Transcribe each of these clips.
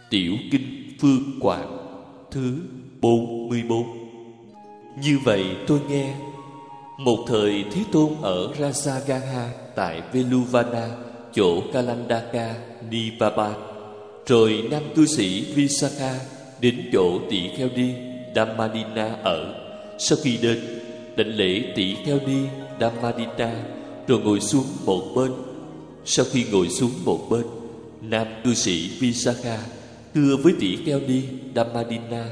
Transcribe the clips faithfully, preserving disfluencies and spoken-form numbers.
Tiểu Kinh Phương Quảng thứ bốn mươi bốn. Như vậy tôi nghe, một thời Thế Tôn ở Rajagaha tại Veluvana, chỗ Kalandaka, Nipapa. Rồi nam cư sĩ Visakha đến chỗ tỷ kheo ni Dhammadina ở. Sau khi đến, đảnh lễ tỷ kheo ni Dhammadina, rồi ngồi xuống một bên. Sau khi ngồi xuống một bên, nam cư sĩ Visakha thưa với tỷ kheo ni Dhammadina: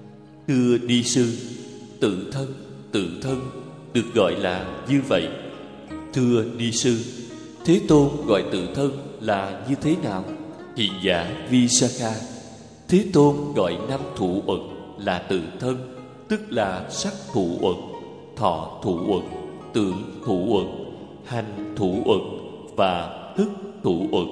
thưa ni sư, tự thân, tự thân được gọi là như vậy. Thưa ni sư, Thế Tôn gọi tự thân là như thế nào? Hiền giả Visakha: Thế Tôn gọi năm thủ uẩn là tự thân, tức là sắc thủ uẩn, thọ thủ uẩn, tưởng thủ uẩn, hành thủ uẩn và thức thủ uẩn.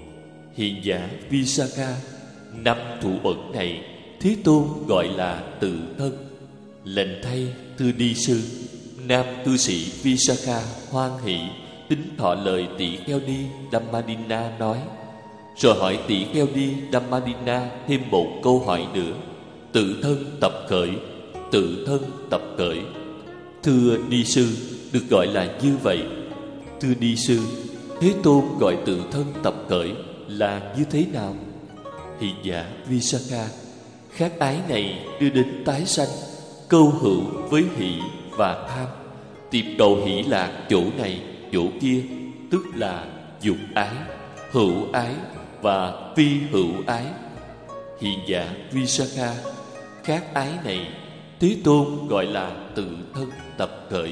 Hiền giả Visakha, năm thủ uẩn này Thế Tôn gọi là tự thân. Lệnh thay, thưa ni sư. Nam cư sĩ Visakha hoan hỷ tính thọ lời tỷ kheo ni Dhammadina nói. Rồi hỏi tỷ kheo ni Dhammadina thêm một câu hỏi nữa: tự thân tập khởi, tự thân tập khởi. Thưa ni sư, được gọi là như vậy. Thưa ni sư, Thế Tôn gọi tự thân tập khởi là như thế nào? Hiền giả Visakha: khát ái này đưa đến tái sanh, câu hữu với hỷ và tham, tìm cầu hỷ lạc chỗ này chỗ kia, tức là dục ái, hữu ái và phi hữu ái. Hiền giả Visakha, khát ái này Thế Tôn gọi là tự thân tập khởi,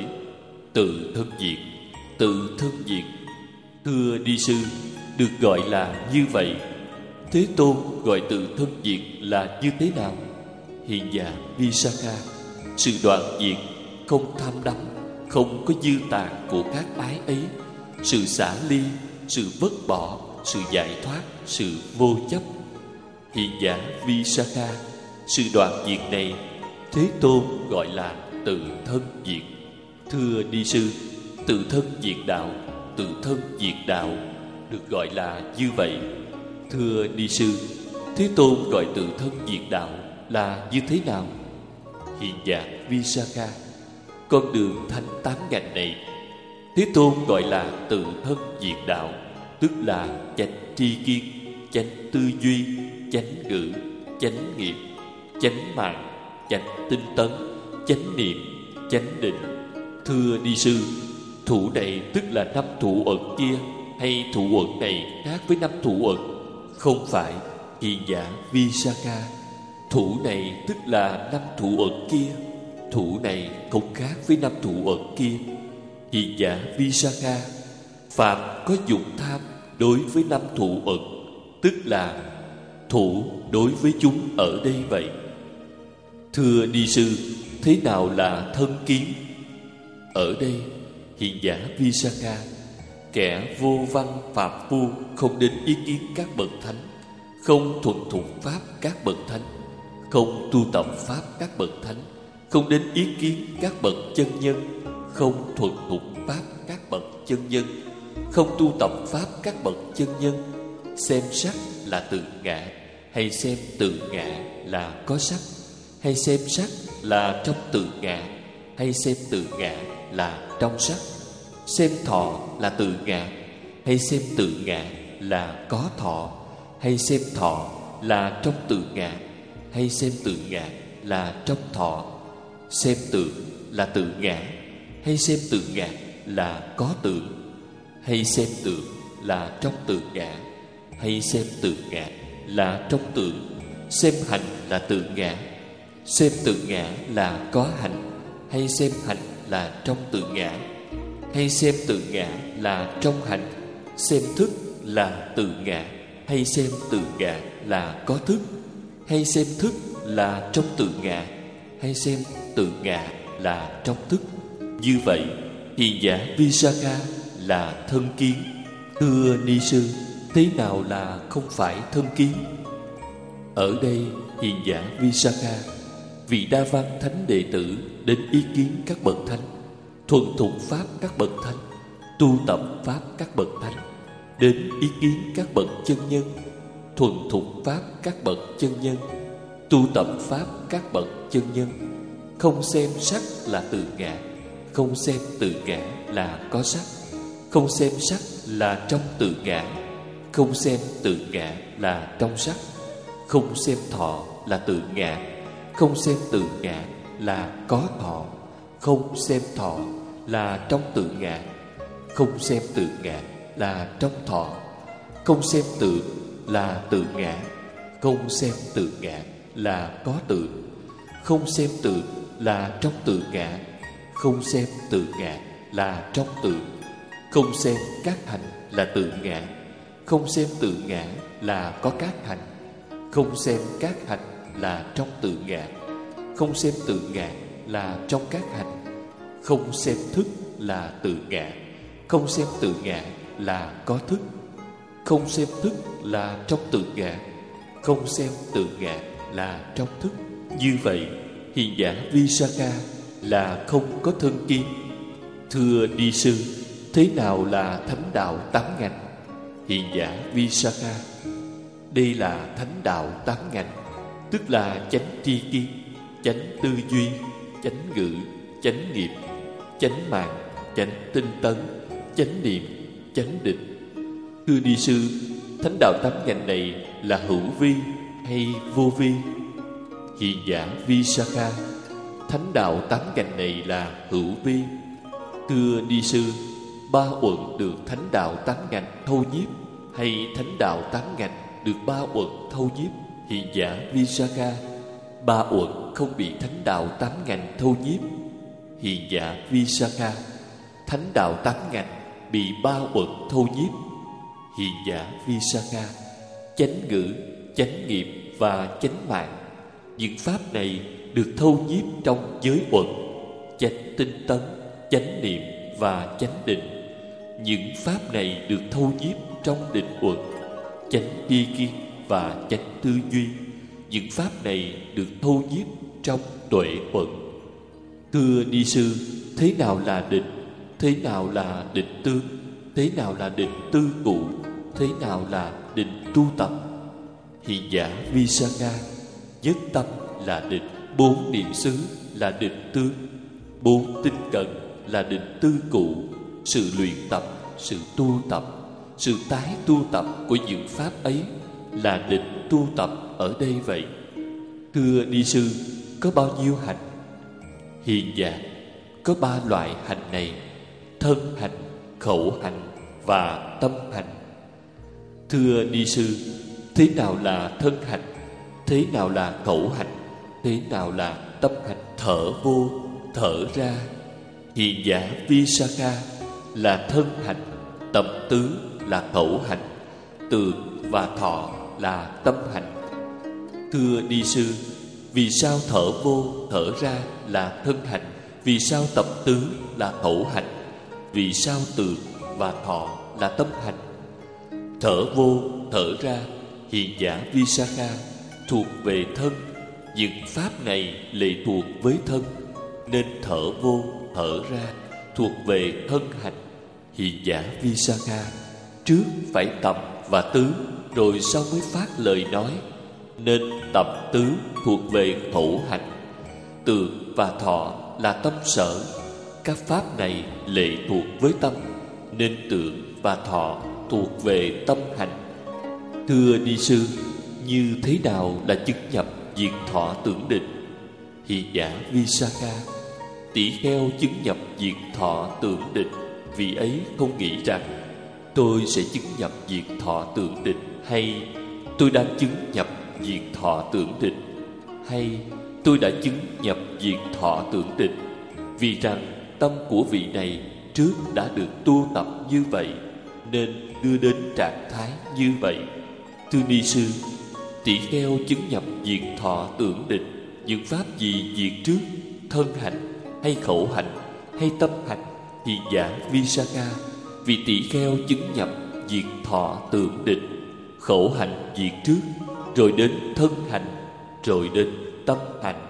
tự thân diệt, tự thân diệt. Thưa ni sư, được gọi là như vậy. Thế Tôn gọi tự thân diệt là như thế nào? Hiền giả Visakha: sự đoạn diệt, không tham đắm, không có dư tàn của các ái ấy, sự xả ly, sự vứt bỏ, sự giải thoát, sự vô chấp. Hiền giả Visakha, sự đoạn diệt này Thế Tôn gọi là tự thân diệt. Thưa ni sư, tự thân diệt đạo, tự thân diệt đạo được gọi là như vậy. Thưa ni sư, Thế Tôn gọi tự thân diệt đạo là như thế nào? Hiền giả Visakha: con đường thanh tám ngành này Thế Tôn gọi là tự thân diệt đạo, tức là chánh tri kiến, chánh tư duy, chánh ngữ, chánh nghiệp, chánh mạng, chánh tinh tấn, chánh niệm, chánh định. Thưa ni sư, thủ này tức là năm thủ uẩn kia, hay thủ uẩn này khác với năm thủ uẩn? Không phải. Hiền giả Visakha: thủ này tức là năm thủ uẩn kia, thủ này không khác với năm thủ uẩn kia. Hiền giả Visakha: phạm có dục tham đối với năm thủ uẩn, tức là thủ đối với chúng ở đây vậy. Thưa ni sư, thế nào là thân kiến? Ở đây, hiền giả Visakha, kẻ vô văn phạm phu không đến ý kiến các bậc thánh, không thuần thục pháp các bậc thánh, không tu tập pháp các bậc thánh, không đến ý kiến các bậc chân nhân, không thuần thục pháp các bậc chân nhân, không tu tập pháp các bậc chân nhân, xem sắc là tự ngã, hay xem tự ngã là có sắc, hay xem sắc là trong tự ngã, hay xem tự ngã là trong sắc, xem thọ là tự ngã, hay xem tự ngã là có thọ, hay xem thọ là trong tự ngã, hay xem tự ngã là trong thọ, xem tưởng là tự ngã, hay xem tự ngã là có tưởng, hay xem tưởng là trong tự ngã, hay xem tự ngã là trong tưởng, xem hành là tự ngã, xem tự ngã là có hành, hay xem hành là trong tự ngã, hay xem tự ngã là trong hành, xem thức là tự ngã, hay xem tự ngã là có thức, hay xem thức là trong tự ngã, hay xem tự ngã là trong thức. Như vậy, hiền giả Visakha là thân kiến. Thưa ni sư, thế nào là không phải thân kiến? Ở đây, hiền giả Visakha, vị đa văn thánh đệ tử đến ý kiến các bậc thánh, thuần thục pháp các bậc thánh, tu tập pháp các bậc thánh, đến ý kiến các bậc chân nhân, thuần thục pháp các bậc chân nhân, tu tập pháp các bậc chân nhân, không xem sắc là tự ngã, không xem tự ngã là có sắc, không xem sắc là trong tự ngã, không xem tự ngã là trong sắc, không xem thọ là tự ngã, không xem tự ngã là có thọ, không xem thọ là trong tự ngã, không xem tự ngã là trong thọ, không xem tự là tự ngã, không xem tự ngã là có tự, không xem tự là trong tự ngã, không xem tự ngã là trong tự, không xem các hành là tự ngã, không xem tự ngã là có các hành, không xem các hành là trong tự ngã, không xem tự ngã là trong các hành, không xem thức là tự ngã, không xem tự ngã là có thức, không xem thức là trong tự ngã, không xem tự ngã là trong thức. Như vậy, hiền giả Visakha là không có thân kiến. Thưa Ni Sư, thế nào là thánh đạo tám ngành? Hiền giả Visakha, đây là thánh đạo tám ngành, tức là chánh tri kiến, chánh tư duy, chánh ngữ, chánh nghiệp, chánh mạng, chánh tinh tấn, chánh niệm, chánh định. Thưa Ni Sư, thánh đạo tám ngành này là hữu vi hay vô vi? Hiền giả Visakha, thánh đạo tám ngành này là hữu vi. Thưa Ni Sư, ba uẩn được thánh đạo tám ngành thâu nhiếp, hay thánh đạo tám ngành được ba uẩn thâu nhiếp? Hiền giả Visakha, ba uẩn không bị thánh đạo tám ngành thâu nhiếp. Hiền giả Visakha, thánh đạo tám ngành bị ba uẩn thâu nhiếp. Hiền giả Visakha, chánh ngữ, chánh nghiệp và chánh mạng, những pháp này được thâu nhiếp trong giới uẩn, chánh tinh tấn, chánh niệm và chánh định. Những pháp này được thâu nhiếp trong định uẩn, chánh tri kiến và chánh tư duy. Những pháp này được thâu nhiếp trong tuệ uẩn. Thưa Ni Sư, thế nào là định? Thế nào là định tương? Thế nào là định tư cụ? Thế nào là định tu tập? Hiền giả Visakha, nhất tâm là định, bốn niệm xứ là định tương, bốn tinh cận là định tư cụ. Sự luyện tập, sự tu tập, sự tái tu tập của những pháp ấy là định tu tập ở đây vậy. Thưa Ni Sư, có bao nhiêu hành? Hiền giả, có ba loại hành này: thân hành, khẩu hành và tâm hành. Thưa Ni Sư, thế nào là thân hành? Thế nào là khẩu hành? Thế nào là tâm hành? Thở vô, thở ra. Hiền giả Visakha, là thân hành, tập tứ là khẩu hành, tưởng và thọ là tâm hành. Thưa Ni Sư, vì sao thở vô, thở ra là thân hành? Vì sao tập tứ là khẩu hành? Vì sao tưởng và thọ là tâm hành? Thở vô, thở ra, hiền giả Visakha, thuộc về thân. Những pháp này lệ thuộc với thân, nên thở vô, thở ra thuộc về thân hành. Hiền giả Visakha, trước phải tập và tứ, rồi sau mới phát lời nói, nên tập tứ thuộc về khẩu hành. Tưởng và thọ là tâm sở. Các pháp này lệ thuộc với tâm, nên tưởng và thọ thuộc về tâm hành. Thưa Ni Sư, như thế nào là chứng nhập diệt thọ tưởng định? Hiền giả Visakha, tỷ kheo chứng nhập diệt thọ tưởng định, vì ấy không nghĩ rằng tôi sẽ chứng nhập diệt thọ tưởng định, hay tôi đang chứng nhập diệt thọ tưởng định, hay tôi đã chứng nhập diệt thọ tưởng định, vì rằng tâm của vị này trước đã được tu tập như vậy, nên đưa đến trạng thái như vậy. Thưa Ni Sư, tỷ kheo chứng nhập diệt thọ tưởng định, những pháp gì diệt trước, thân hành hay khẩu hành hay tâm hành? Hiền giả Visakha, vì tỷ kheo chứng nhập diệt thọ tưởng định, khẩu hành diệt trước, rồi đến thân hành, rồi đến tâm hành.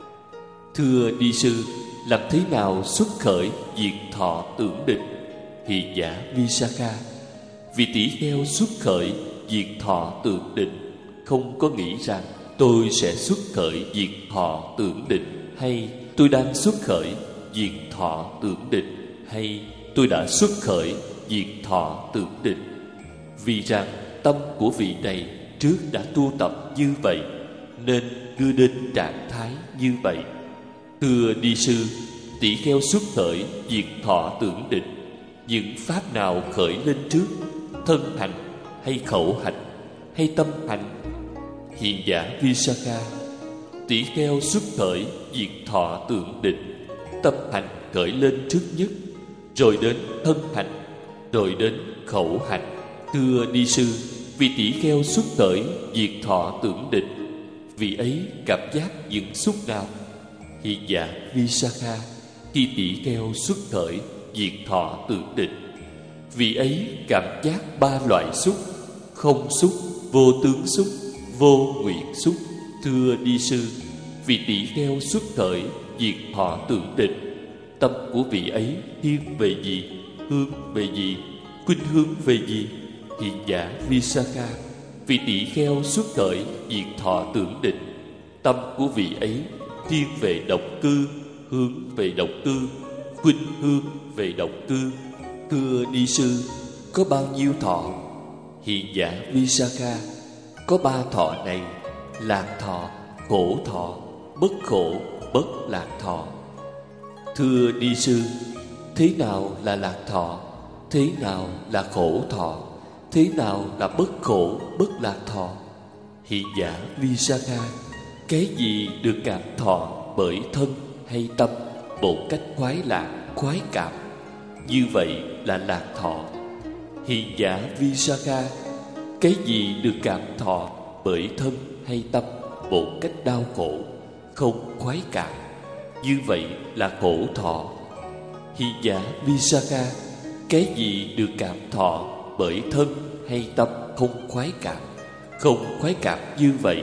Thưa Ni Sư, làm thế nào xuất khởi diệt thọ tưởng định? Hiền giả Visakha, vì tỷ kheo xuất khởi diệt thọ tưởng định, không có nghĩ rằng tôi sẽ xuất khởi diệt thọ tưởng định, hay tôi đang xuất khởi diệt thọ tưởng định, hay tôi đã xuất khởi diệt thọ tưởng định. Vì rằng tâm của vị này trước đã tu tập như vậy, nên đưa đến trạng thái như vậy. Thưa ni sư, tỷ kheo xuất khởi diệt thọ tưởng định, những pháp nào khởi lên trước, thân hành hay khẩu hành hay tâm hành? Hiền giả Visakha, tỷ kheo xuất khởi diệt thọ tưởng định, tâm hành khởi lên trước nhất, rồi đến thân hành, rồi đến khẩu hành. Thưa ni sư, vì tỷ kheo xuất khởi diệt thọ tưởng định, vị ấy cảm giác những xúc nào? Hiền giả Visakha, khi tỷ kheo xuất khởi diệt thọ tưởng định, vị ấy cảm giác ba loại xúc: không xúc, vô tướng xúc, vô nguyện xúc. Thưa ni sư, vì tỷ kheo xuất khởi diệt thọ tưởng định, tâm của vị ấy thiên về gì, hướng về gì, khuynh hướng về gì? Hiền giả Visakha, vì tỷ kheo xuất khởi diệt thọ tưởng định, tâm của vị ấy thiên về động cư, hướng về động cư, khuynh hướng về động cư. Thưa ni sư, có bao nhiêu thọ? Hiền giả Visakha, có ba thọ này: lạc thọ, khổ thọ, bất khổ, bất lạc thọ. Thưa ni sư, thế nào là lạc thọ? Thế nào là khổ thọ? Thế nào là bất khổ, bất lạc thọ? Hiền giả Visakha, cái gì được cảm thọ bởi thân hay tâm một cách khoái lạc, khoái cảm, như vậy là lạc thọ. Hiền giả Visakha, cái gì được cảm thọ bởi thân hay tâm một cách đau khổ, không khoái cảm, như vậy là khổ thọ. Hiền giả Visakha, cái gì được cảm thọ bởi thân hay tâm không khoái cảm, không khoái cảm, như vậy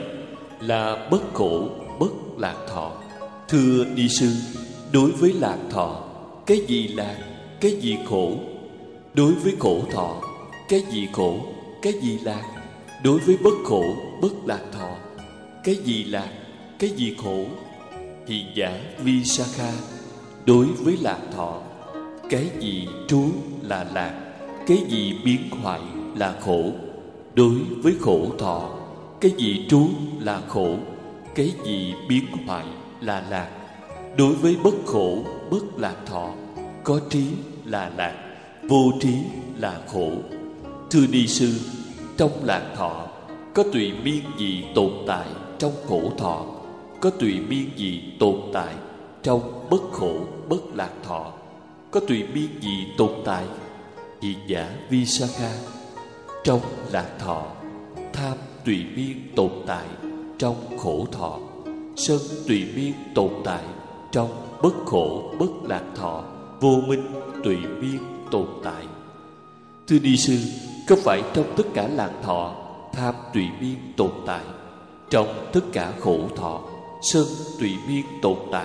là bất khổ, bất lạc thọ. Thưa ni sư, đối với lạc thọ, cái gì lạc, cái gì khổ? Đối với khổ thọ, cái gì khổ, cái gì lạc? Đối với bất khổ, bất lạc thọ, cái gì lạc, cái gì khổ? Hiền giả Visakha, đối với lạc thọ, cái gì trú là lạc, cái gì biến hoại là khổ. Đối với khổ thọ, cái gì trú là khổ, cái gì biến hoại là lạc. Đối với bất khổ, bất lạc thọ, có trí là lạc, vô trí là khổ. Thưa ni sư, trong lạc thọ, có tùy miên gì tồn tại trong khổ thọ? Có tùy miên gì tồn tại trong bất khổ, bất lạc thọ? Có tùy miên gì tồn tại? Hiền giả Visakha, trong lạc thọ, tham tùy miên tồn tại trong khổ thọ, sân tùy miên tồn tại trong bất khổ, bất lạc thọ, vô minh tùy miên tồn tại. Thưa ni sư, có phải trong tất cả lạc thọ, tham tùy miên tồn tại? Trong tất cả khổ thọ, sân tùy miên tồn tại?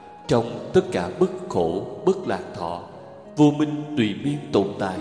Trong tất cả bất khổ, bất lạc thọ, vô minh tùy miên tồn tại?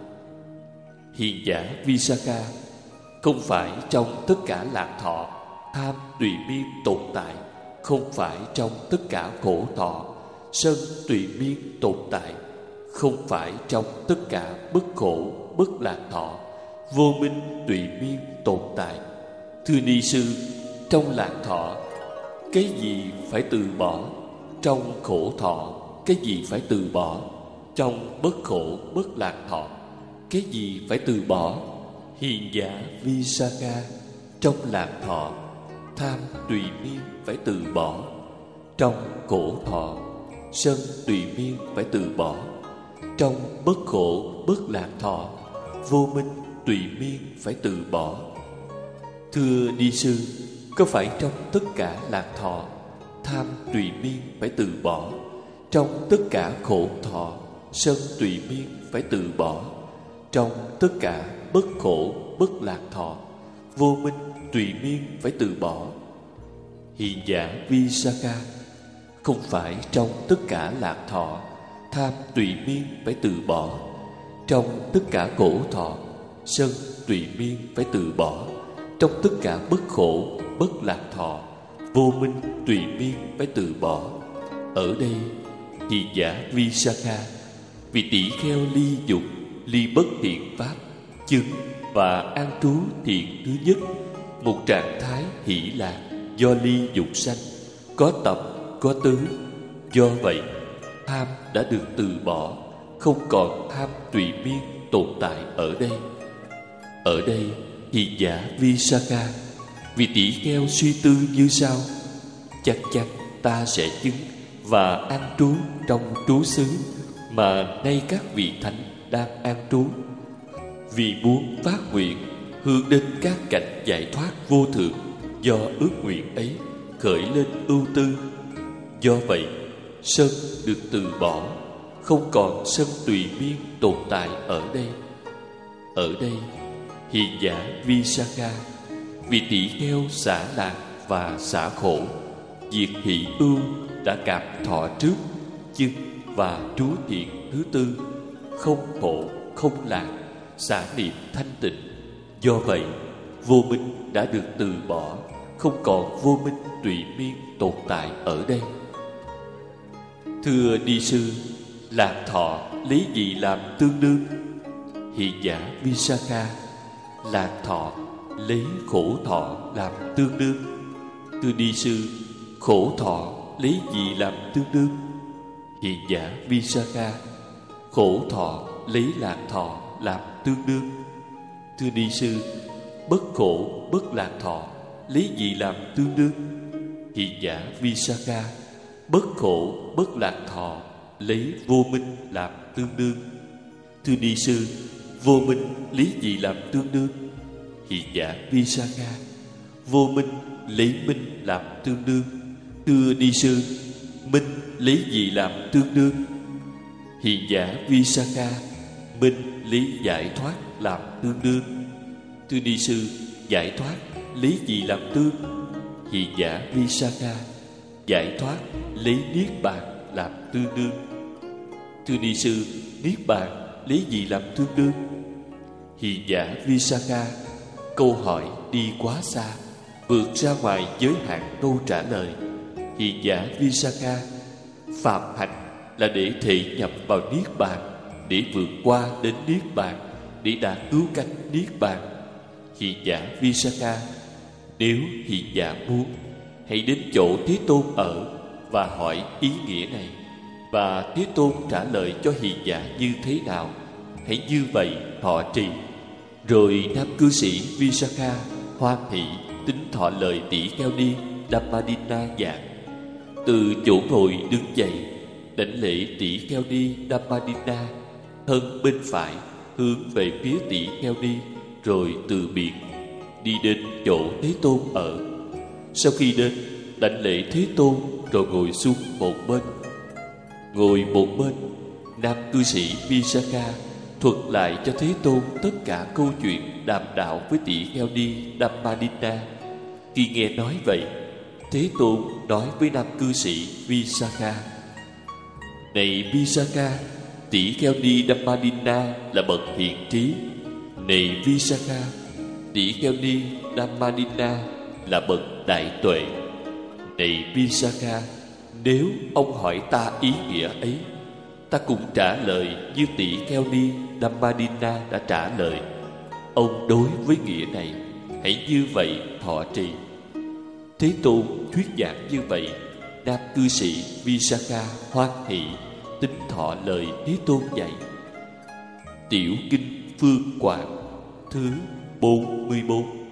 Hiền giả Visakha, không phải trong tất cả lạc thọ, tham tùy miên tồn tại. Không phải trong tất cả khổ thọ, sân tùy miên tồn tại. Không phải trong tất cả bất khổ, bất lạc thọ, vô minh tùy miên tồn tại. Thưa ni sư, trong lạc thọ, cái gì phải từ bỏ? Trong khổ thọ, cái gì phải từ bỏ? Trong bất khổ, bất lạc thọ, cái gì phải từ bỏ? Hiền giả Visakha, trong lạc thọ, tham tùy miên phải từ bỏ. Trong khổ thọ, sân tùy miên phải từ bỏ. Trong bất khổ, bất lạc thọ, vô minh tùy miên phải từ bỏ. Thưa ni sư, có phải trong tất cả lạc thọ, tham tùy miên phải từ bỏ? Trong tất cả khổ thọ, sân tùy miên phải từ bỏ. Trong tất cả bất khổ, bất lạc thọ, vô minh tùy miên phải từ bỏ. Hiền giả Visakha, không phải trong tất cả lạc thọ, tham tùy miên phải từ bỏ. Trong tất cả khổ thọ, sân tùy miên phải từ bỏ. Trong tất cả bất khổ, bất lạc thọ, vô minh tùy miên phải từ bỏ. Ở đây thì giả Visakha, vì tỷ kheo ly dục, ly bất thiện pháp, chứng và an trú thiện thứ nhất, một trạng thái hỷ lạc do ly dục sanh, có tập, có tứ. Do vậy, tham đã được từ bỏ, không còn tham tùy miên tồn tại ở đây. Ở đây thì giả Visakha, vì tỷ kheo suy tư như sau: chắc chắn ta sẽ chứng và an trú trong trú xứ mà nay các vị thánh đang an trú. Vì muốn phát nguyện hướng đến các cảnh giải thoát vô thượng, do ước nguyện ấy khởi lên ưu tư. Do vậy, sân được từ bỏ, không còn sân tùy miên tồn tại ở đây. Ở đây thì giả Visakha, vì tỷ kheo xả lạc và xả khổ, diệt hỷ ưu đã cảm thọ trước, chứng và trú thiện thứ tư, không khổ, không lạc, xả niệm thanh tịnh. Do vậy, vô minh đã được từ bỏ, không còn vô minh tùy miên tồn tại ở đây. Thưa ni sư, lạc thọ lấy gì làm tương đương? Hiện giả Visakha, lạc thọ lấy khổ thọ làm tương đương. Thưa ni sư, khổ thọ lấy gì làm tương đương? Hiện giả Visakha, khổ thọ lấy lạc thọ làm tương đương. Thưa ni sư, bất khổ bất lạc thọ lấy gì làm tương đương? Hiện giả Visakha, bất khổ bất lạc thọ lấy vô minh làm tương đương. Thưa ni sư, vô minh lấy gì làm tương đương? Hiện giả Visakha, vô minh lấy minh làm tương đương. Thưa ni sư, minh lấy gì làm tương đương? Hiện giả Visakha, minh lấy giải thoát làm tương đương. Thưa ni sư, giải thoát lấy gì làm tương? Hiện giả Visakha, giải thoát lấy niết bàn làm tương đương. Thưa ni sư, niết bàn lấy gì làm tương đương? Hiện giả Visakha, câu hỏi đi quá xa, vượt ra ngoài giới hạn câu trả lời. Hiện giả Visakha, phạm hạnh là để thể nhập vào niết bàn, để vượt qua đến niết bàn, để đạt cứu cánh niết bàn. Hiện giả Visakha, nếu hiện giả muốn, hãy đến chỗ Thế Tôn ở và hỏi ý nghĩa này, và Thế Tôn trả lời cho hiện giả như thế nào, hãy như vậy thọ trì. Rồi nam cư sĩ Visakha hoan hỷ tính thọ lời tỷ kheo ni Dhammadinna giảng. Từ chỗ ngồi đứng dậy, đảnh lễ tỷ kheo ni Dhammadinna, thân bên phải hướng về phía tỷ kheo ni, rồi từ biệt đi đến chỗ Thế Tôn ở. Sau khi đến, đảnh lễ Thế Tôn rồi ngồi xuống một bên. Ngồi một bên, nam cư sĩ Visakha thuật lại cho Thế Tôn tất cả câu chuyện đàm đạo với tỷ kheo ni Dhammadinna. Khi nghe nói vậy, Thế Tôn nói với nam cư sĩ Visakha: này Visakha, tỷ kheo ni Dhammadinna là bậc hiền trí. Này Visakha, tỷ kheo ni Dhammadinna là bậc đại tuệ. Này Visakha, nếu ông hỏi ta ý nghĩa ấy, ta cũng trả lời như tỷ kheo ni Dhammadinna đã trả lời. Ông đối với nghĩa này, hãy như vậy thọ trì. Thế Tôn thuyết giảng như vậy, nam cư sĩ Visakha hoan hỷ tính thọ lời Thế Tôn dạy. Tiểu kinh Phương Quảng thứ bốn mươi bốn.